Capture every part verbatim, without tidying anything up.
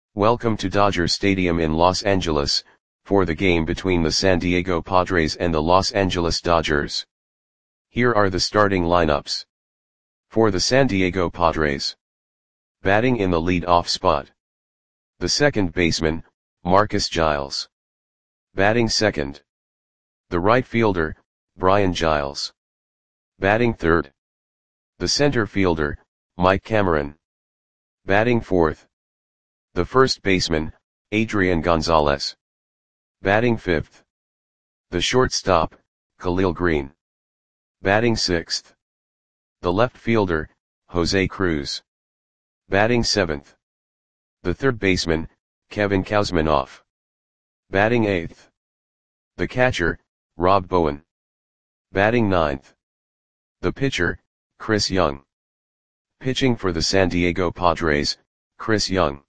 Welcome to Dodger Stadium in Los Angeles, for the game between the San Diego Padres and the Los Angeles Dodgers. Here are the starting lineups. For the San Diego Padres. Batting in the lead-off spot. The second baseman, Marcus Giles. Batting second. The right fielder, Brian Giles. Batting third. The center fielder, Mike Cameron. Batting fourth. The first baseman, Adrian Gonzalez. Batting fifth. The shortstop, Khalil Greene. Batting sixth. The left fielder, Jose Cruz. Batting seventh. The third baseman, Kevin Kouzmanoff. Batting eighth. The catcher, Rob Bowen. Batting ninth. The pitcher, Chris Young. Pitching for the San Diego Padres, Chris Young.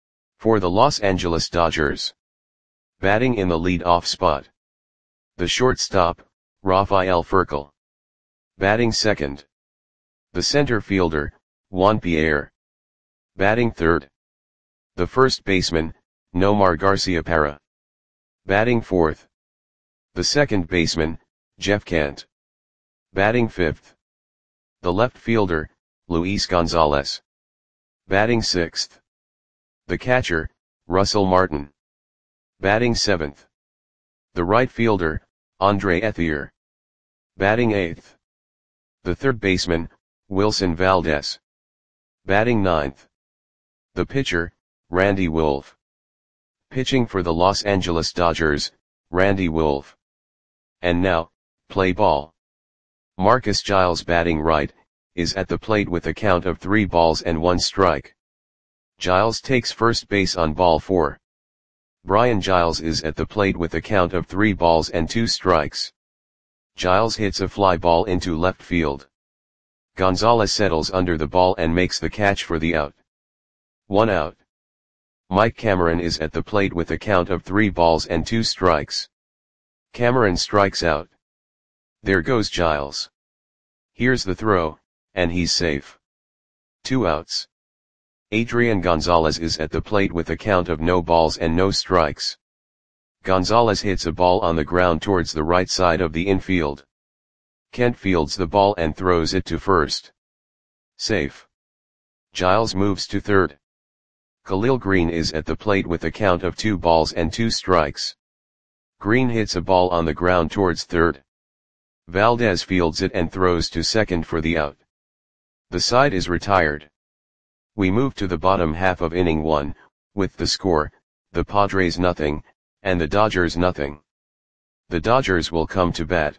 For the Los Angeles Dodgers. Batting in the lead-off spot. The shortstop, Rafael Furcal. Batting second. The center fielder, Juan Pierre. Batting third. The first baseman, Nomar Garciaparra. Batting fourth. The second baseman, Jeff Kent. Batting fifth. The left fielder, Luis Gonzalez. Batting sixth. The catcher, Russell Martin. Batting seventh. The right fielder, Andre Ethier. Batting eighth. The third baseman, Wilson Valdez. Batting ninth. The pitcher, Randy Wolf. Pitching for the Los Angeles Dodgers, Randy Wolf. And now, play ball. Marcus Giles batting right, is at the plate with a count of three balls and one strike. Giles takes first base on ball four. Brian Giles is at the plate with a count of three balls and two strikes. Giles hits a fly ball into left field. Gonzalez settles under the ball and makes the catch for the out. One out. Mike Cameron is at the plate with a count of three balls and two strikes. Cameron strikes out. There goes Giles. Here's the throw, and he's safe. Two outs. Adrian Gonzalez is at the plate with a count of no balls and no strikes. Gonzalez hits a ball on the ground towards the right side of the infield. Kent fields the ball and throws it to first. Safe. Giles moves to third. Khalil Greene is at the plate with a count of two balls and two strikes. Greene hits a ball on the ground towards third. Valdez fields it and throws to second for the out. The side is retired. We move to the bottom half of inning one, with the score, the Padres nothing, and the Dodgers nothing. The Dodgers will come to bat.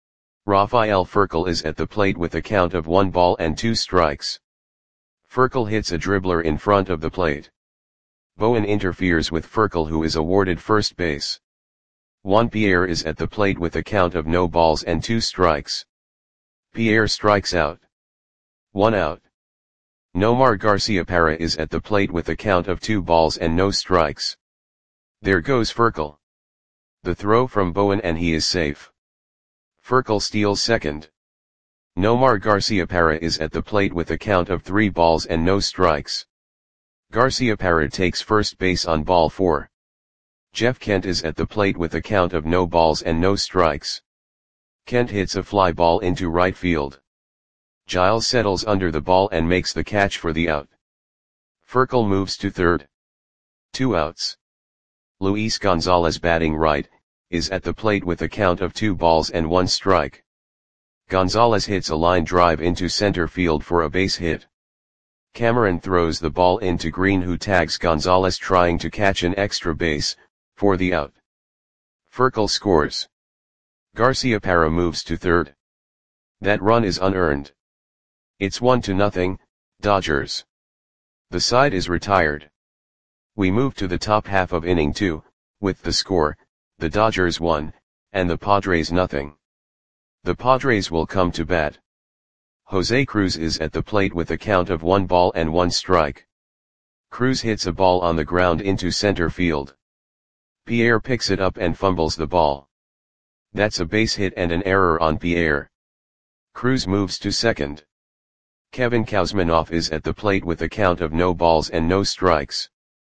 Rafael Furcal is at the plate with a count of one ball and two strikes. Furcal hits a dribbler in front of the plate. Bowen interferes with Furcal, who is awarded first base. Juan Pierre is at the plate with a count of no balls and two strikes. Pierre strikes out. One out. Nomar Garciaparra is at the plate with a count of two balls and no strikes. There goes Furcal. The throw from Bowen and he is safe. Furcal steals second. Nomar Garciaparra is at the plate with a count of three balls and no strikes. Garciaparra takes first base on ball four. Jeff Kent is at the plate with a count of no balls and no strikes. Kent hits a fly ball into right field. Giles settles under the ball and makes the catch for the out. Furcal moves to third. Two outs. Luis Gonzalez batting right, is at the plate with a count of two balls and one strike. Gonzalez hits a line drive into center field for a base hit. Cameron throws the ball into Greene, who tags Gonzalez trying to catch an extra base, for the out. Furcal scores. Garciaparra moves to third. That run is unearned. It's one to nothing, Dodgers. The side is retired. We move to the top half of inning two, with the score, the Dodgers one, and the Padres nothing. The Padres will come to bat. Jose Cruz is at the plate with a count of one ball and one strike. Cruz hits a ball on the ground into center field. Pierre picks it up and fumbles the ball. That's a base hit and an error on Pierre. Cruz moves to second. Kevin Kouzmanoff is at the plate with a count of no balls and no strikes.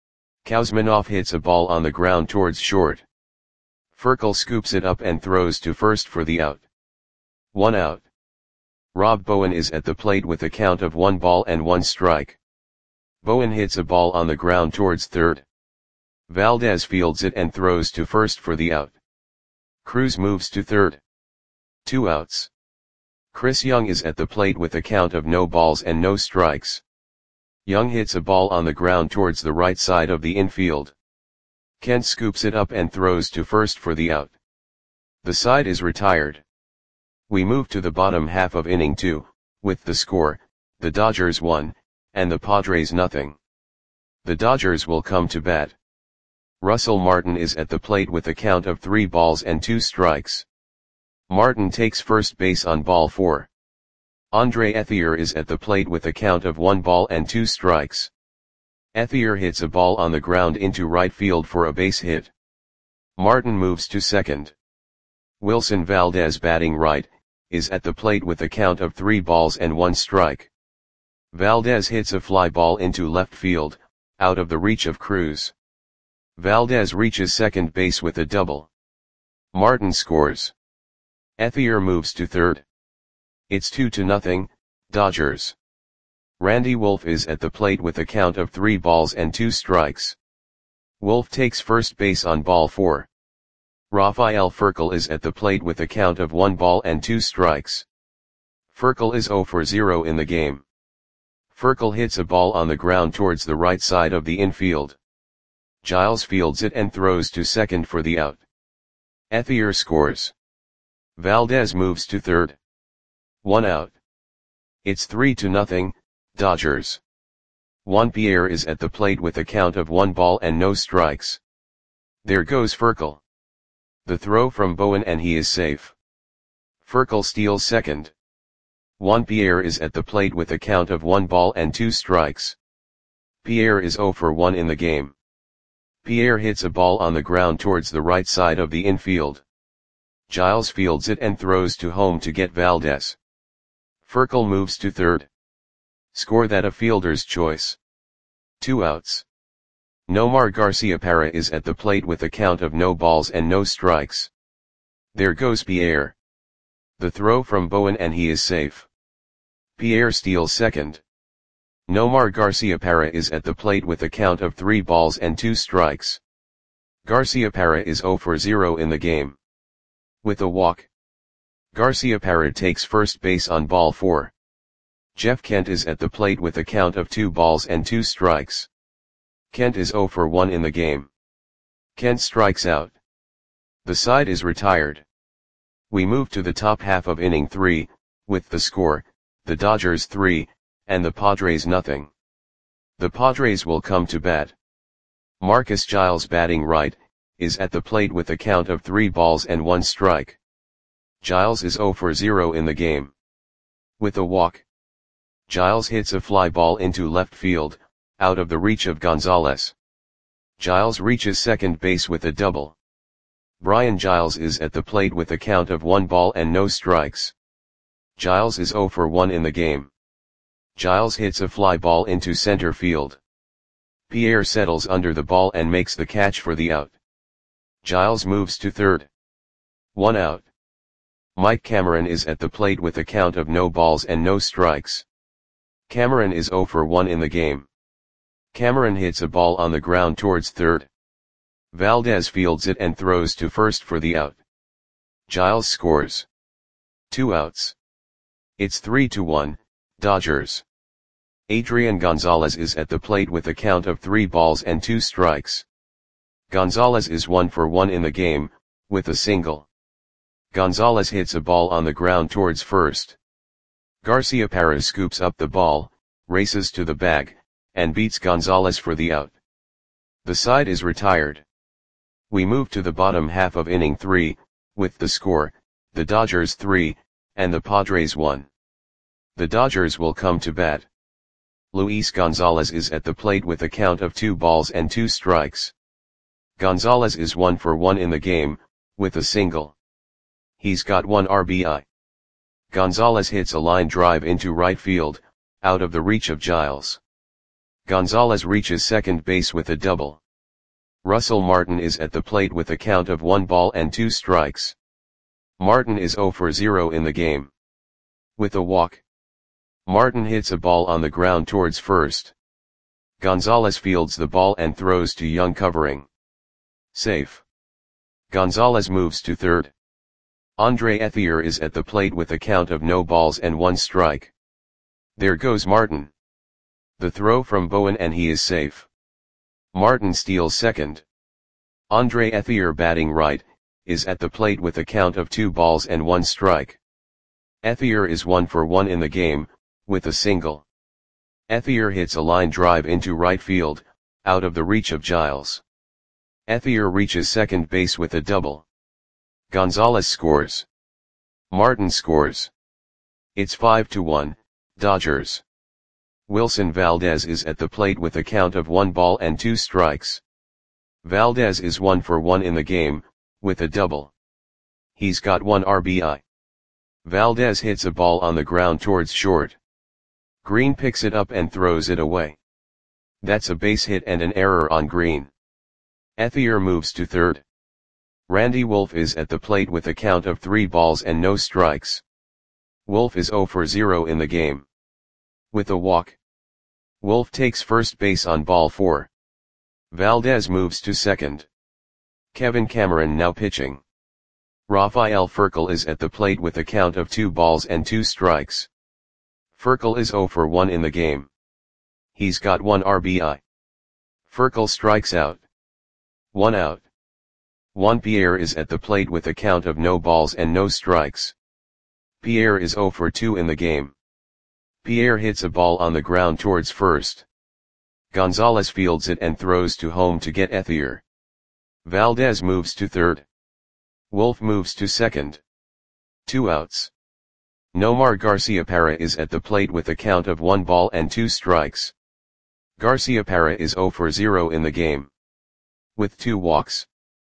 Kuzminov hits a ball on the ground towards short. Furkel scoops it up and throws to first for the out. One out. Rob Bowen is at the plate with a count of one ball and one strike. Bowen hits a ball on the ground towards third. Valdez fields it and throws to first for the out. Cruz moves to third. Two outs. Chris Young is at the plate with a count of no balls and no strikes. Young hits a ball on the ground towards the right side of the infield. Kent scoops it up and throws to first for the out. The side is retired. We move to the bottom half of inning two, with the score, the Dodgers one, and the Padres nothing. The Dodgers will come to bat. Russell Martin is at the plate with a count of three balls and two strikes. Martin takes first base on ball four. Andre Ethier is at the plate with a count of one ball and two strikes. Ethier hits a ball on the ground into right field for a base hit. Martin moves to second. Wilson Valdez, batting right, is at the plate with a count of three balls and one strike. Valdez hits a fly ball into left field, out of the reach of Cruz. Valdez reaches second base with a double. Martin scores. Ethier moves to third. It's two to nothing, Dodgers. Randy Wolf is at the plate with a count of three balls and two strikes. Wolf takes first base on ball four. Rafael Furkel is at the plate with a count of one ball and two strikes. Furkel is zero for zero in the game. Furkel hits a ball on the ground towards the right side of the infield. Giles fields it and throws to second for the out. Ethier scores. Valdez moves to third. One out. It's three to nothing, Dodgers. Juan Pierre is at the plate with a count of one ball and no strikes. There goes Furkel. The throw from Bowen and he is safe. Furkel steals second. Juan Pierre is at the plate with a count of one ball and two strikes. Pierre is zero for one in the game. Pierre hits a ball on the ground towards the right side of the infield. Giles fields it and throws to home to get Valdez. Furkel moves to third. Score that a fielder's choice. Two outs. Nomar Garciaparra is at the plate with a count of no balls and no strikes. There goes Pierre. The throw from Bowen and he is safe. Pierre steals second. Nomar Garciaparra is at the plate with a count of three balls and two strikes. Garciaparra is zero for zero in the game. With a walk. Garciaparra takes first base on ball four. Jeff Kent is at the plate with a count of two balls and two strikes. Kent is zero for one in the game. Kent strikes out. The side is retired. We move to the top half of inning three, with the score, the Dodgers three, and the Padres nothing. The Padres will come to bat. Marcus Giles, batting right, is at the plate with a count of three balls and one strike. Giles is zero for zero in the game. With a walk. Giles hits a fly ball into left field, out of the reach of Gonzalez. Giles reaches second base with a double. Brian Giles is at the plate with a count of one ball and no strikes. Giles is zero for one in the game. Giles hits a fly ball into center field. Pierre settles under the ball and makes the catch for the out. Giles moves to third. One out. Mike Cameron is at the plate with a count of no balls and no strikes. Cameron is zero for one in the game. Cameron hits a ball on the ground towards third. Valdez fields it and throws to first for the out. Giles scores. Two outs. It's three to one, Dodgers. Adrian Gonzalez is at the plate with a count of three balls and two strikes. Gonzalez is one for one in the game, with a single. Gonzalez hits a ball on the ground towards first. Garciaparra scoops up the ball, races to the bag, and beats Gonzalez for the out. The side is retired. We move to the bottom half of inning three, with the score, the Dodgers three, and the Padres one. The Dodgers will come to bat. Luis Gonzalez is at the plate with a count of two balls and two strikes. Gonzalez is one for one in the game, with a single. He's got one R B I. Gonzalez hits a line drive into right field, out of the reach of Giles. Gonzalez reaches second base with a double. Russell Martin is at the plate with a count of one ball and two strikes. Martin is zero for zero in the game. With a walk, Martin hits a ball on the ground towards first. Gonzalez fields the ball and throws to Young covering. Safe. Gonzalez moves to third. Andre Ethier is at the plate with a count of no balls and one strike. There goes Martin. The throw from Bowen and he is safe. Martin steals second. Andre Ethier, batting right, is at the plate with a count of two balls and one strike. Ethier is one for one in the game, with a single. Ethier hits a line drive into right field, out of the reach of Giles. Ethier reaches second base with a double. Gonzalez scores. Martin scores. It's five to one, Dodgers. Wilson Valdez is at the plate with a count of one ball and two strikes. Valdez is one for one in the game, with a double. He's got one R B I. Valdez hits a ball on the ground towards short. Green picks it up and throws it away. That's a base hit and an error on Green. Ethier moves to third. Randy Wolf is at the plate with a count of three balls and no strikes. Wolf is zero for zero in the game. With a walk, Wolf takes first base on ball four. Valdez moves to second. Kevin Cameron now pitching. Rafael Furcal is at the plate with a count of two balls and two strikes. Furcal is zero for one in the game. He's got one R B I. Furcal strikes out. One out. Juan Pierre is at the plate with a count of no balls and no strikes. Pierre is zero for two in the game. Pierre hits a ball on the ground towards first. Gonzalez fields it and throws to home to get Ethier. Valdez moves to third. Wolf moves to second. Two outs. Nomar Garciaparra is at the plate with a count of one ball and two strikes. Garciaparra is zero for zero in the game. With two walks,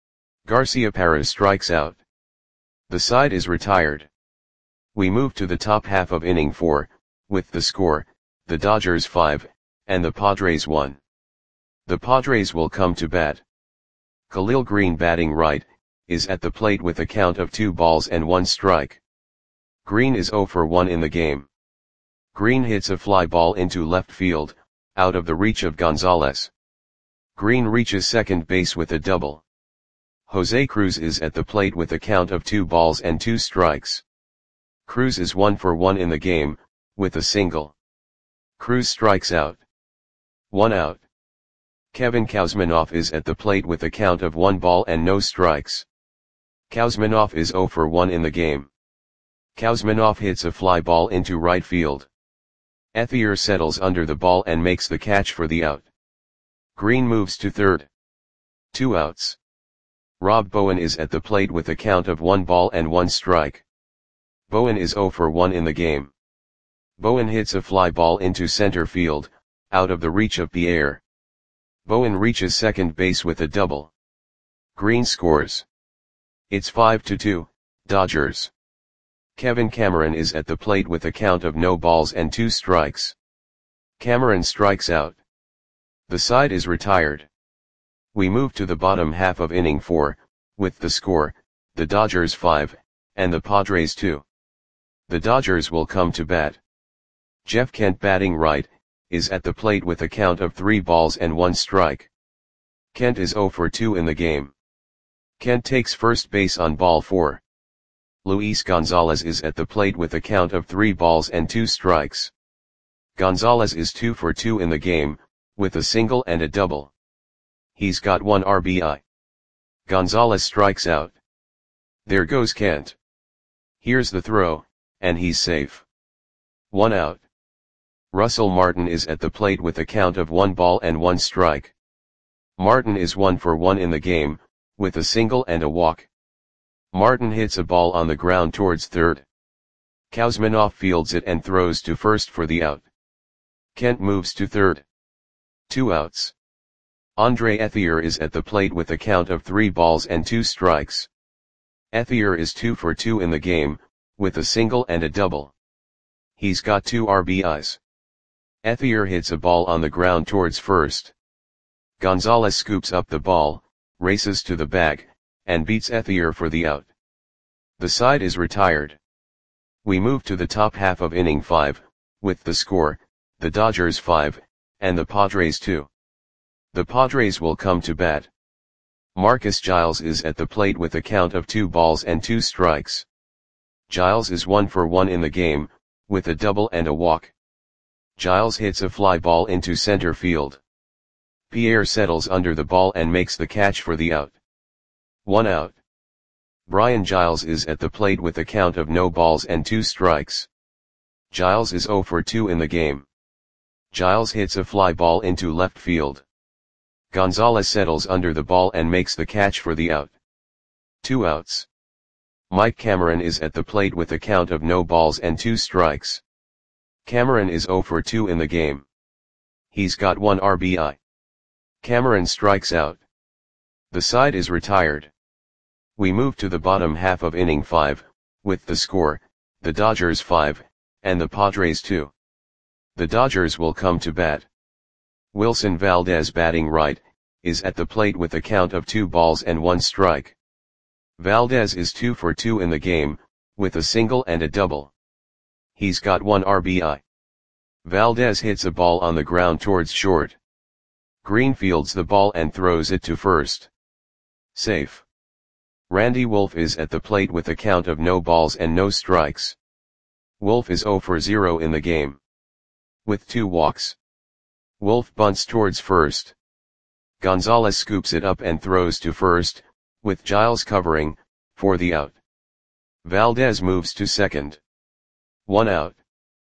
Garciaparra strikes out. The side is retired. We move to the top half of inning four, with the score, the Dodgers five, and the Padres one. The Padres will come to bat. Khalil Green, batting right, is at the plate with a count of two balls and one strike. Green is zero for one in the game. Green hits a fly ball into left field, out of the reach of Gonzalez. Green reaches second base with a double. Jose Cruz is at the plate with a count of two balls and two strikes. Cruz is one for one in the game, with a single. Cruz strikes out. One out. Kevin Kuzminoff is at the plate with a count of one ball and no strikes. Kuzminoff is zero for one in the game. Kuzminoff hits a fly ball into right field. Ethier settles under the ball and makes the catch for the out. Green moves to third. Two outs. Rob Bowen is at the plate with a count of one ball and one strike. Bowen is zero for one in the game. Bowen hits a fly ball into center field, out of the reach of Pierre. Bowen reaches second base with a double. Green scores. It's five to two, Dodgers. Kevin Cameron is at the plate with a count of no balls and two strikes. Cameron strikes out. The side is retired. We move to the bottom half of inning four, with the score, the Dodgers five, and the Padres two. The Dodgers will come to bat. Jeff Kent, batting right, is at the plate with a count of three balls and one strike. Kent is zero for two in the game. Kent takes first base on ball four. Luis Gonzalez is at the plate with a count of three balls and two strikes. Gonzalez is two for two in the game, with a single and a double. He's got one R B I. Gonzalez strikes out. There goes Kent. Here's the throw, and he's safe. One out. Russell Martin is at the plate with a count of one ball and one strike. Martin is one for one in the game, with a single and a walk. Martin hits a ball on the ground towards third. Kuzminoff fields it and throws to first for the out. Kent moves to third. Two outs. Andre Ethier is at the plate with a count of three balls and two strikes. Ethier is two for two in the game, with a single and a double. He's got two R B Is. Ethier hits a ball on the ground towards first. Gonzalez scoops up the ball, races to the bag, and beats Ethier for the out. The side is retired. We move to the top half of inning five, with the score, the Dodgers five, and the Padres two. The Padres will come to bat. Marcus Giles is at the plate with a count of two balls and two strikes. Giles is one for one in the game, with a double and a walk. Giles hits a fly ball into center field. Pierre settles under the ball and makes the catch for the out. One out. Brian Giles is at the plate with a count of no balls and two strikes. Giles is zero for two in the game. Giles hits a fly ball into left field. Gonzalez settles under the ball and makes the catch for the out. Two outs. Mike Cameron is at the plate with a count of no balls and two strikes. Cameron is zero for two in the game. He's got one R B I. Cameron strikes out. The side is retired. We move to the bottom half of inning five, with the score, the Dodgers five, and the Padres two. The Dodgers will come to bat. Wilson Valdez, batting right, is at the plate with a count of two balls and one strike. Valdez is two for two in the game, with a single and a double. He's got one R B I. Valdez hits a ball on the ground towards short. Green fields the ball and throws it to first. Safe. Randy Wolf is at the plate with a count of no balls and no strikes. Wolf is zero for zero in the game. With two walks. Wolf bunts towards first. Gonzalez scoops it up and throws to first, with Giles covering, for the out. Valdez moves to second. One out.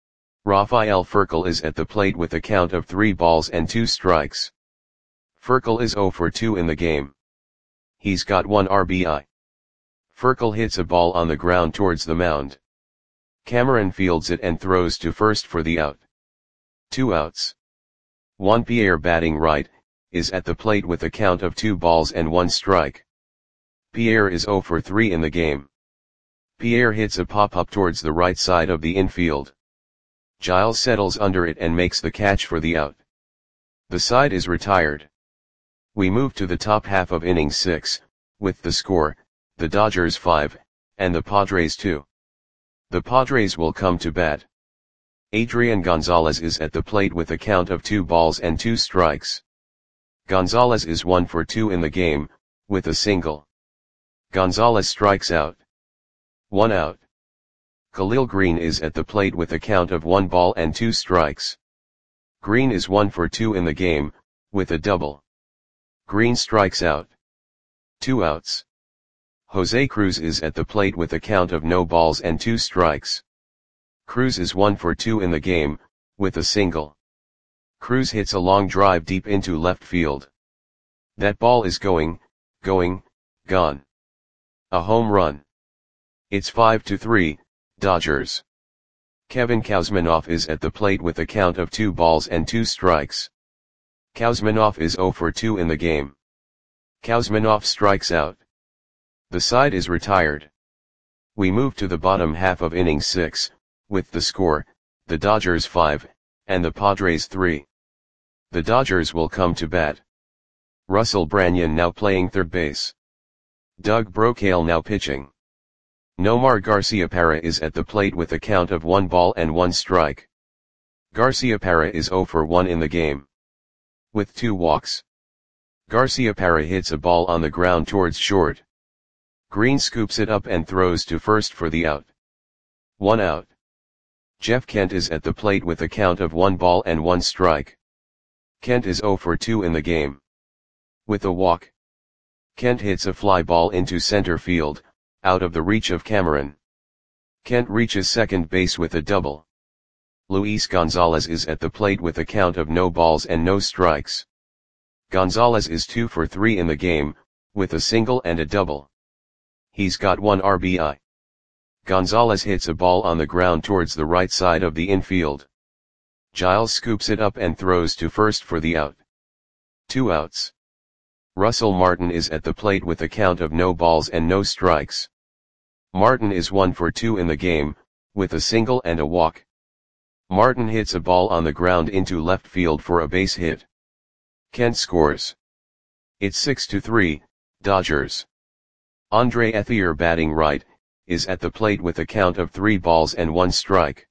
Rafael Furcal is at the plate with a count of three balls and two strikes. Furcal is zero for two in the game. He's got one R B I. Furcal hits a ball on the ground towards the mound. Cameron fields it and throws to first for the out. Two outs. Juan Pierre, batting right, is at the plate with a count of two balls and one strike. Pierre is zero for three in the game. Pierre hits a pop-up towards the right side of the infield. Giles settles under it and makes the catch for the out. The side is retired. We move to the top half of inning six, with the score, the Dodgers five, and the Padres two. The Padres will come to bat. Adrian Gonzalez is at the plate with a count of two balls and two strikes. Gonzalez is one for two in the game, with a single. Gonzalez strikes out. One out. Khalil Green is at the plate with a count of one ball and two strikes. Green is one for two in the game, with a double. Green strikes out. Two outs. Jose Cruz is at the plate with a count of no balls and two strikes. Cruz is one for two in the game, with a single. Cruz hits a long drive deep into left field. That ball is going, going, gone. A home run. It's five to three, Dodgers. Kevin Kuzminoff is at the plate with a count of two balls and two strikes. Kuzminoff is zero for two in the game. Kuzminoff strikes out. The side is retired. We move to the bottom half of inning six, with the score, the Dodgers five, and the Padres three. The Dodgers will come to bat. Russell Branyan now playing third base. Doug Brocail now pitching. Nomar Garciaparra is at the plate with a count of one ball and one strike. Garciaparra is zero for one in the game. With two walks. Garciaparra hits a ball on the ground towards short. Green scoops it up and throws to first for the out. One out. Jeff Kent is at the plate with a count of one ball and one strike. Kent is zero for two in the game. With a walk. Kent hits a fly ball into center field, out of the reach of Cameron. Kent reaches second base with a double. Luis Gonzalez is at the plate with a count of no balls and no strikes. Gonzalez is two for three in the game, with a single and a double. He's got one R B I. Gonzalez hits a ball on the ground towards the right side of the infield. Giles scoops it up and throws to first for the out. Two outs. Russell Martin is at the plate with a count of no balls and no strikes. Martin is one for two in the game, with a single and a walk. Martin hits a ball on the ground into left field for a base hit. Kent scores. It's six to three, Dodgers. Andre Ethier batting right, is at the plate with a count of three balls and one strike.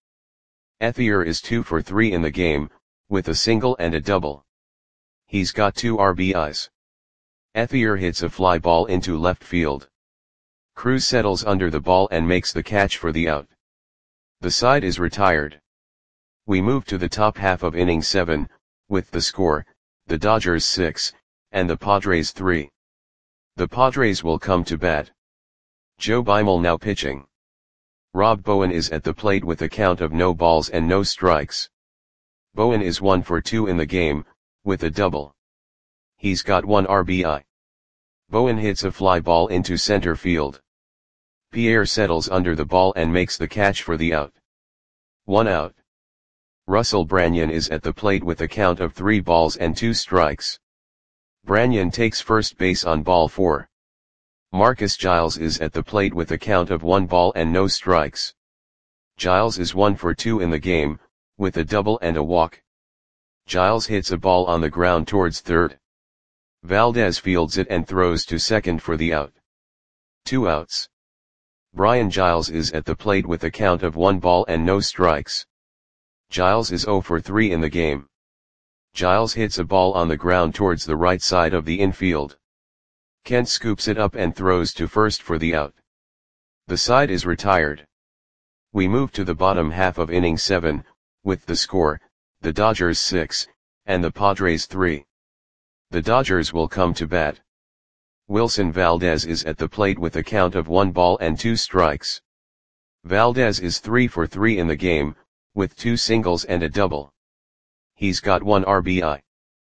Ethier is two for three in the game, with a single and a double. He's got two R B Is. Ethier hits a fly ball into left field. Cruz settles under the ball and makes the catch for the out. The side is retired. We move to the top half of inning seven, with the score, the Dodgers six, and the Padres three. The Padres will come to bat. Joe Beimel now pitching. Rob Bowen is at the plate with a count of no balls and no strikes. Bowen is one for two in the game, with a double. He's got one R B I. Bowen hits a fly ball into center field. Pierre settles under the ball and makes the catch for the out. One out. Russell Branyan is at the plate with a count of three balls and two strikes. Branyan takes first base on ball four. Marcus Giles is at the plate with a count of one ball and no strikes. Giles is one for two in the game, with a double and a walk. Giles hits a ball on the ground towards third. Valdez fields it and throws to second for the out. Two outs. Brian Giles is at the plate with a count of one ball and no strikes. Giles is zero for three in the game. Giles hits a ball on the ground towards the right side of the infield. Kent scoops it up and throws to first for the out. The side is retired. We move to the bottom half of inning seven, with the score, the Dodgers six, and the Padres three. The Dodgers will come to bat. Wilson Valdez is at the plate with a count of one ball and two strikes. Valdez is three for three in the game, with two singles and a double. He's got one R B I.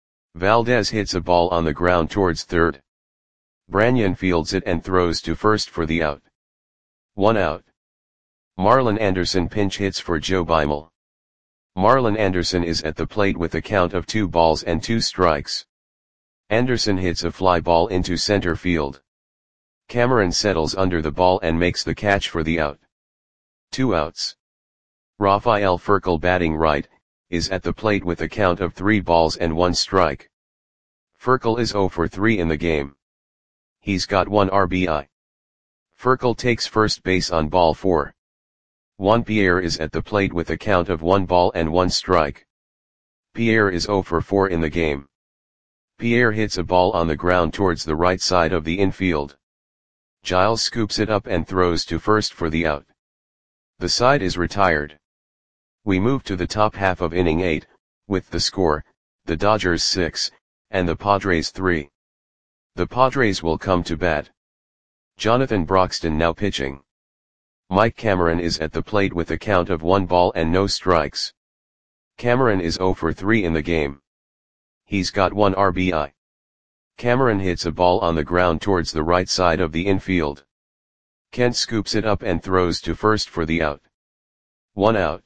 Valdez hits a ball on the ground towards third. Branyan fields it and throws to first for the out. One out. Marlon Anderson pinch hits for Joe Beimel. Marlon Anderson is at the plate with a count of two balls and two strikes. Anderson hits a fly ball into center field. Cameron settles under the ball and makes the catch for the out. Two outs. Rafael Furcal batting right, is at the plate with a count of three balls and one strike. Furcal is zero for three in the game. He's got one R B I. Furcal takes first base on ball four. Juan Pierre is at the plate with a count of one ball and one strike. Pierre is zero for four in the game. Pierre hits a ball on the ground towards the right side of the infield. Giles scoops it up and throws to first for the out. The side is retired. We move to the top half of inning eight, with the score, the Dodgers six, and the Padres three. The Padres will come to bat. Jonathan Broxton now pitching. Mike Cameron is at the plate with a count of one ball and no strikes. Cameron is zero for three in the game. He's got one R B I. Cameron hits a ball on the ground towards the right side of the infield. Kent scoops it up and throws to first for the out. One out.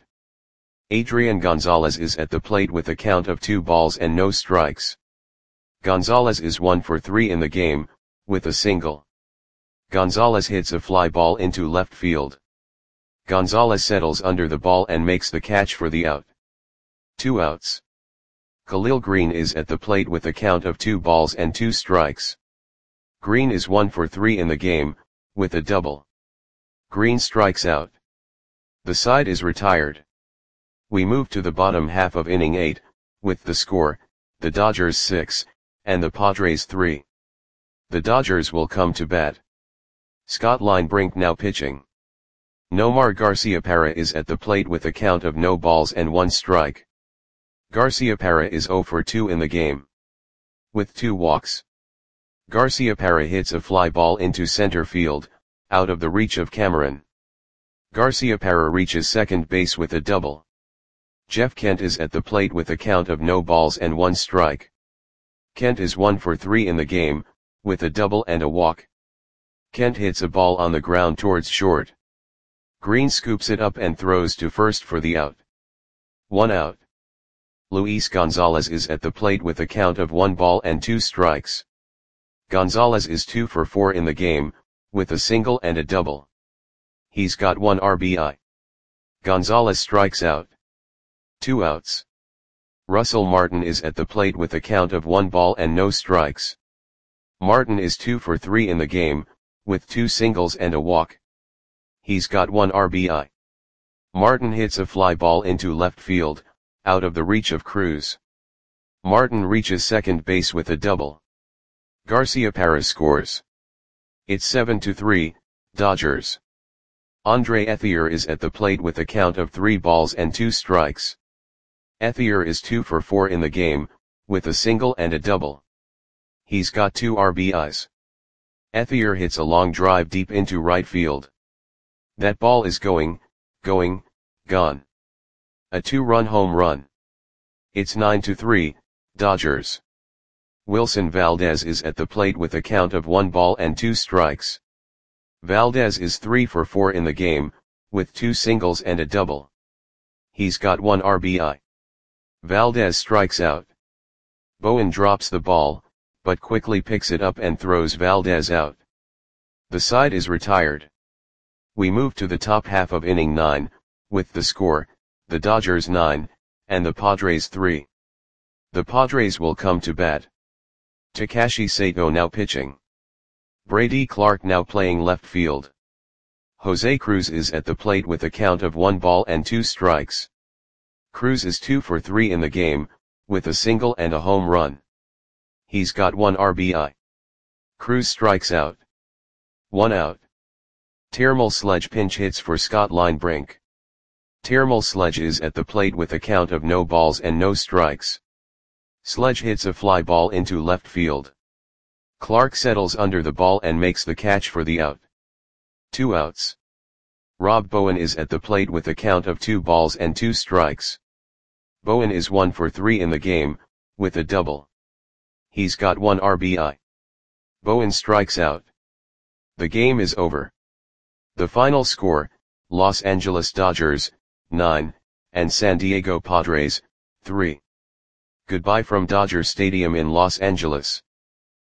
Adrian Gonzalez is at the plate with a count of two balls and no strikes. Gonzalez is one for three in the game, with a single. Gonzalez hits a fly ball into left field. Gonzalez settles under the ball and makes the catch for the out. Two outs. Khalil Green is at the plate with a count of two balls and two strikes. Green is one for three in the game, with a double. Green strikes out. The side is retired. We move to the bottom half of inning eight, with the score, the Dodgers six, and the Padres three. The Dodgers will come to bat. Scott Linebrink now pitching. Nomar Garciaparra is at the plate with a count of no balls and one strike. Garciaparra is zero for two in the game, with two walks. Garciaparra hits a fly ball into center field, out of the reach of Cameron. Garciaparra reaches second base with a double. Jeff Kent is at the plate with a count of no balls and one strike. Kent is one for three in the game, with a double and a walk. Kent hits a ball on the ground towards short. Green scoops it up and throws to first for the out. One out. Luis Gonzalez is at the plate with a count of one ball and two strikes. Gonzalez is two for four in the game, with a single and a double. He's got one R B I. Gonzalez strikes out. Two outs. Russell Martin is at the plate with a count of one ball and no strikes. Martin is two for three in the game, with two singles and a walk. He's got one R B I. Martin hits a fly ball into left field, out of the reach of Cruz. Martin reaches second base with a double. Garciaparra scores. It's seven to three, Dodgers. Andre Ethier is at the plate with a count of three balls and two strikes. Ethier is two for four in the game, with a single and a double. He's got two R B Is. Ethier hits a long drive deep into right field. That ball is going, going, gone. A two-run home run. It's nine to three, Dodgers. Wilson Valdez is at the plate with a count of one ball and two strikes. Valdez is three for four in the game, with two singles and a double. He's got one R B I. Valdez strikes out. Bowen drops the ball, but quickly picks it up and throws Valdez out. The side is retired. We move to the top half of inning nine, with the score, the Dodgers nine, and the Padres three. The Padres will come to bat. Takashi Sato now pitching. Brady Clark now playing left field. Jose Cruz is at the plate with a count of one ball and two strikes. Cruz is two for three in the game, with a single and a home run. He's got one R B I. Cruz strikes out. One out. Termal Sledge pinch hits for Scott Linebrink. Termal Sledge is at the plate with a count of no balls and no strikes. Sledge hits a fly ball into left field. Clark settles under the ball and makes the catch for the out. Two outs. Rob Bowen is at the plate with a count of two balls and two strikes. Bowen is one for three in the game, with a double. He's got one R B I. Bowen strikes out. The game is over. The final score, Los Angeles Dodgers, nine, and San Diego Padres, three. Goodbye from Dodger Stadium in Los Angeles.